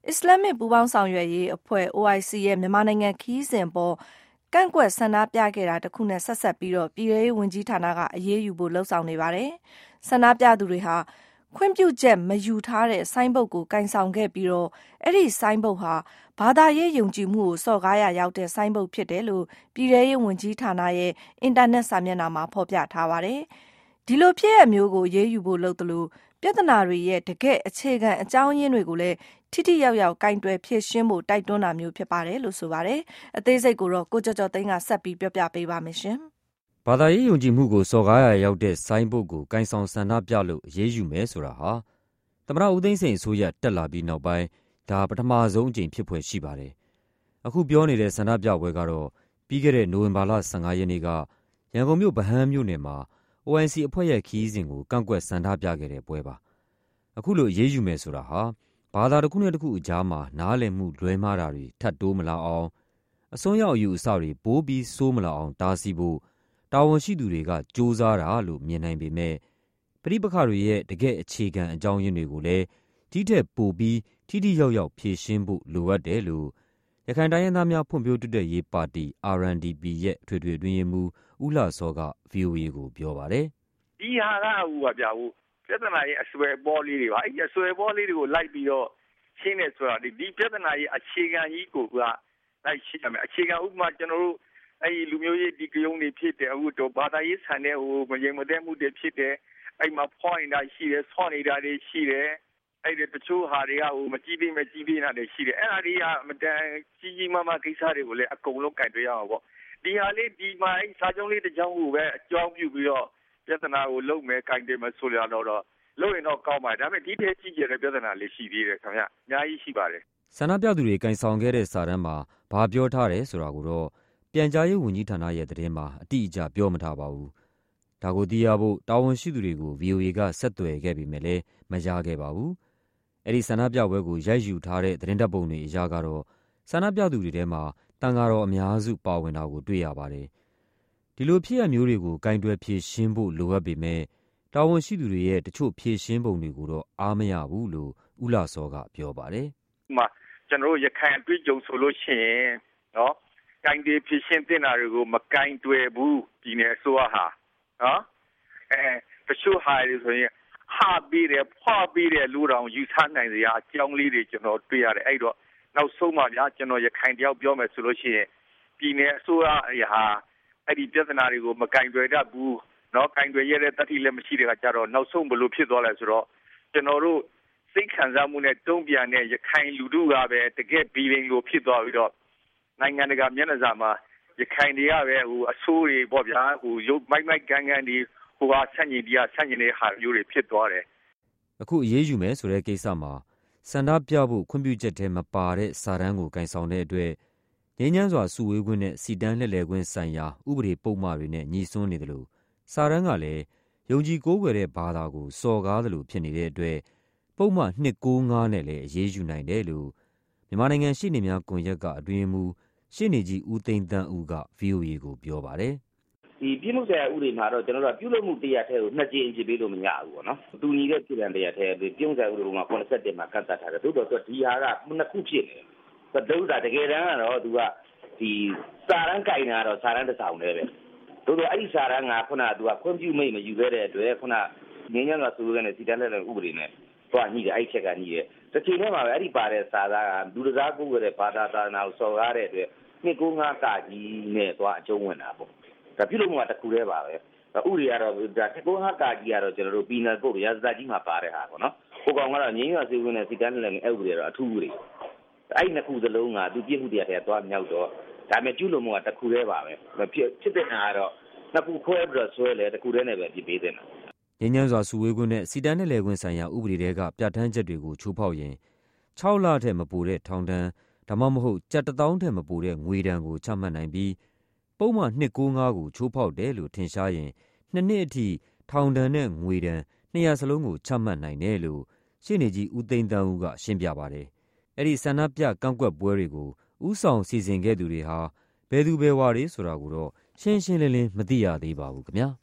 အစ္စလာမစ်ပူးပေါင်းဆောင်ရွက်ရေးအဖွဲ့ OIC ရဲ့မြန်မာနိုင်ငံခရီးစဉ်ပေါ်ကန့်ကွက်ဆန္ဒပြခဲ့တာတစ်ခုနဲ့ဆက်ဆက်ပြီးတော့ပြည်ထောင်စုဝန်ကြီးဌာနကအရေးယူဖို့လှုံ့ဆော်နေပါတယ်။ဆန္ဒပြသူတွေဟာခွင့်ပြုချက်မယူထားတဲ့ဆိုင်းဘုတ်ကိုကင်ဆောင်ခဲ့ပြီးတော့အဲ့ဒီဆိုင်းဘုတ်ဟာဘာသာရေးယုံကြည်မှုကိုစော်ကားရာရောက်တဲ့ဆိုင်းဘုတ်ဖြစ်တယ်လို့ပြည်ထောင်စုဝန်ကြီးဌာနရဲ့အင်တာနက်စာမျက်နှာမှာဖော်ပြထားပါတယ်။ဒီလိုဖြစ်ရမျိုးကိုရေးယူဖို့လုပ်တယ်လို့ပြဿနာတွေရဲ့တကယ့်အခြေခံအကြောင်းရင်းတွေကိုလည်းထိထိရောက်ရောက်ကင်တွယ်ဖြည့်ရှင်းဖို့တိုက်တွန်းတာမျိုးဖြစ်ပါတယ်လို့ဆိုပါတယ်။အသေးစိတ်ကိုတော့ကိုကျော်ကျော်သိန်းကဆက်ပြီးပြောပြပေးပါမယ်ရှင်။ဘာသာရေးယုံကြည်မှုကိုစော်ကားရာရောက်တဲ့ဆိုင်းဘုတ်ကိုကင်ဆောင်ဆန္ဒပြလို့အရေးယူမယ်ဆိုတာဟာသမ္မတဦးသိန်းစိန်အစိုးရတက်လာပြီးနောက်ပိုင်းဒါပထမဆုံးအကြိမ်ဖြစ်ဖွယ်ရှိပါတယ်။အခုပြောနေတဲ့ဆန္ဒပြပွဲကတော့ပြီးခဲ့တဲ့နိုဝင်ဘာလ15ရက်နေ့ကရန်ကုန်မြို့ဗဟန်းမြို့နယ်မှာ OIC အဖွဲ့ရဲ့ခရီးစဉ်ကိုကန့်ကွက်ဆန္ဒပြခဲ့တဲ့ပွဲပါ။အခုလိုအရေးယူမယ်ဆိုတာဟာဘာသာတစ်ခုနဲ့တစ်ခုအကြားမှာနားလည်မှုလွဲမှားတာတွေထပ်တိုးမလာအောင်အစွန်းရောက်အယူအဆတွေပိုးပြီးဆိုးမလာအောင်တားဆီးဖို့တာဝန်ရှိသူတွေကကြိုးစားတာလို့မြင်နိုင်ပေမဲ့ပဋိပက္ခတွေရဲ့တကယ့်အခြေခံအကြောင်းရင်းတွေကိုလည်းဒီထက်ပိုပြီးထိထိရောက်ရောက်ဖြေရှင်းဖို့လိုအပ်တယ်လို့ရခိုင်တိုင်းရင်းသားများဖွံ့ဖြိုးတိုးတက်ရေးပါတီ RNDP ရဲ့ထွေထွေအတွင်းရေးမှူးဦးလှစောက VOA ကိုပြောပါတယ်။ဒီဟာကပြဿနာရဲ့အဆွဲပေါ်လေးတွေပါအဲ့ဒီအဆွဲပေါ်လေးတွေကိုလိုက်ပြီးတော့ရှင်းနေဆိုတာဒီပြဿနာရဲ့အခြေခံကြီးကိုကလိုက်ရှင်းရမယ်အခြေခံဥပမာကျွန်တော်တို့အဲ့ဒီလူမျိုးရေးဒီကယုံတွေဖြစ်တယ်အခုတော့ဘာသာရေးဆန်တဲ့မယိမ်မသက်မှုတွေဖြစ်တယ်အဲ့မှာဖွားနေတာရှိတယ်ဆော့နေတာတွေရှိတယ်အဲ့ဒီတချို့ဟာတွေကမကြည့်ပြီးနေတာတွေရှိတယ်အဲ့ဒါတွေကမတန်ကြီးမားမားကိစ္စတွေကိုလည်းအကုန်လုံးကင်တွေ့ရအောင်ပေါ့ဒီဟာလေးဒီမှာအဲ့စာချုပ်လေးတစ်ကြောင်းကိုပဲအကြောင်းပြုပြီးတော့ပြဿနာကိုလုံးမယ်ကင်တယ်မဆိုရတော့လို့ရင်တော့ကောင်းပါတယ်ဒါပေမဲ့ဒီထက်ကြီးကျယ်တဲ့ပြဿနာလေးရှိသေးတယ်ခင်ဗျအများကြီးရှိပါတယ်ဆန္ဒပြသူတွေကင်ဆောင်ခဲ့တဲ့စာတမ်းမှာဘာပြောထားတယ်ဆိုတာကိုတော့ပြန်ကြားရေးဝန်ကြီးဌာနရဲ့သတင်းမှာအတိအကျပြောမထားပါဘူးဒါကိုသိရဖို့တာဝန်ရှိသူတွေကို VOA ကဆက်သွယ်ခဲ့ပေမဲ့လည်းမရခဲ့ပါဘူးအဲ့ဒီဆန္ဒပြပွဲကိုရိုက်ယူထားတဲ့သတင်းတပ်ပုံတွေအရကတော့ဆန္ဒပြသူတွေထဲမှာတန်ဃာတော်အများစုပါဝင်တာကိုတွေ့ရပါတယ်ဒီလိုဖြစ်ရမျိုးတွေကိုကင်တွယ်ဖြေရှင်းဖို့လိုအပ်ပေမဲ့တာဝန်ရှိသူတွေရဲ့တချို့ဖြေရှင်းပုံတွေကိုတော့အားမရဘူးလို့ဦးလှစောကပြောပါတယ်။ဥပမာကျွန်တော်တို့ရခိုင်အတွေ့အကြုံဆိုလို့ရှိရင်နော်ကင်တွယ်ဖြေရှင်းတင်တာတွေကိုမကင်တွယ်ဘူးပြည်နယ်အစိုးရဟာနော်တချို့ဟာတွေဆိုရင်ဟာပြီးတယ်ဖွာပြီးတယ်လူတော်ယူဆနိုင်စရာအကြောင်းလေးတွေကျွန်တော်တွေ့ရတယ်အဲ့တော့နောက်ဆုံးမှဗျာကျွန်တော်ရခိုင်တယောက်ပြောမယ်ဆိုလို့ရှိရင်ပြည်နယ်အစိုးရဟာအဲ့ဒီပြဿနာတွေကိုမကင်တွယ်တတ်ဘူးနော်ကင်တွယ်ရတဲ့တတိလည်းမရှိတဲ့ကကြတော့နောက်ဆုံးဘယ်လိုဖြစ်သွားလဲဆိုတော့ကျွန်တော်တို့စိတ်ခံစားမှုနဲ့တုံ့ပြန်တဲ့ရခိုင်လူထုကပဲတကယ်ဘီလင်းလိုဖြစ်သွားပြီးတော့နိုင်ငံတကာမျက်နှာစာမှာရခိုင်တွေကပဲအဆိုးတွေပေါ့ဗျာရုပ်မိုက်ကန်ဒီဟာဆန့်ကျင်တရားဆန့်ကျင်တဲ့ဟာမျိုးတွေဖြစ်သွားတယ်အခုအရေးယူမယ်ဆိုတဲ့ကိစ္စမှာဆန္ဒပြဖို့ခွင့်ပြုချက်ထဲမပါတဲ့စာတမ်းကိုကင်ဆောင်တဲ့အတွက်ငြိမ်းချမ်းစွာစုဝေးခွင့်နဲ့စီတန်းလှည့်လည်ခွင့်ဆိုင်ရာဥပဒေပုံမှားတွေနဲ့ညီစွန်းနေတယ်လို့စာတမ်းကလည်းယုံကြည်ကိုးကွယ်တဲ့ဘာသာကိုစော်ကားတယ်လို့ဖြစ်နေတဲ့အတွက်ပုံမှန်295နဲ့လည်းအရေးယူနိုင်တယ်လို့မြန်မာနိုင်ငံရှေ့နေများကွန်ရက်ကအတွင်းမှူးရှေ့နေကြီးဦးသိန်းသန်းဦးက VOA ကိုပြောပါတယ်ဒီပြည်မှုဆိုင်ရာဥပဒေမှာတော့ကျွန်တော်တို့ပြုလုပ်မှုတရားထဲကို2ကြိမ်အပြစ်ပေးလို့မရဘူးပေါ့နော်။တူညီတဲ့ပြည်နယ်တရားထဲပြည်မှုဆိုင်ရာဥပဒေမှာ87မှာကန့်သတ်ထားတယ်။သို့တော်ဒီဟာကနှစ်ခုဖြစ်နေတယ်။တို့ကတကယ်တမ်းကတော့သူကဒီစာရန်ကင်တာတော့စာရန်တစ်ဆောင်တည်းပဲ။တို့တော့အဲ့ဒီစာရန်ကခုနကသူကခွင့်ပြုမိတ်မယူခဲ့တဲ့အတွက်ခုနငင်းညံကဆိုတဲ့စီတန်းလက်ဥပဒေနဲ့တော့ညှိတယ်အဲ့ချက်ကညှိတယ်။တစ်ချိန်တည်းမှာပဲအဲ့ဒီပါတဲ့စာသားကလူတစားကိုယ်ရဲ့ဘာသာသာနာကိုစော်ကားတဲ့အတွက်295ကကြီးနဲ့သွားအကျုံးဝင်တာပေါ့။ဒါပြုလုပ်မှုကတစ်ခုတည်းပါပဲဥပဒေကတော့ဒါ295ကာကြီးကတော့ကျွန်တော်တို့ penal code ရာဇသတ်ကြီးမှာပါတဲ့ဟာပေါ့နော်ဟိုကောင်ကတော့ငြိမ်းရွာစီဝင်တဲ့စီတန်းလည်းဥပဒေတော့အထူးဥပဒေအဲ့နှစ်ခုစလုံးကသူပြစ်မှုတရားထဲသွားမြောက်တော့ဒါပေမဲ့ပြုလုပ်မှုကတစ်ခုတည်းပါပဲဖြစ်တဲ့ဟာကတော့နှစ်ခုခွဲပြီးတော့ဆွဲလဲတစ်ခုတည်းနဲ့ပဲပြစ်ပေးတဲ့နော်ငြိမ်းချမ်းစွာစုဝေးခွင့်နဲ့စီတန်းလှည့်လည်ခွင့်ဆိုင်ရာဥပဒေတွေကပြဋ္ဌာန်းချက်တွေကိုချိုးဖောက်ရင်6လထက်မပိုတဲ့ထောင်ဒဏ်ဒါမှမဟုတ်ကျပ်1000ထက်မပိုတဲ့ငွေဒဏ်ကိုချမှတ်နိုင်ပြီးပုံမှန်295ကိုချိုးဖောက်တယ်လို့ထင်ရှားရင်2နှစ်အထိထောင်ဒဏ်နဲ့ငွေဒဏ်200စလုံးကိုချမှတ်နိုင်တယ်လို့ရှေ့နေကြီးဦးသိန်းသန်းဦးကရှင်းပြပါတယ်။အဲ့ဒီဆန္ဒပြကန့်ကွက်ပွဲတွေကိုဥဆောင်စီစဉ်ခဲ့သူတွေဟာဘယ်သူဘယ်ဝါတွေဆိုတာကိုတော့ရှင်းရှင်းလင်းလင်းမသိရသေးပါဘူးခင်ဗျာ။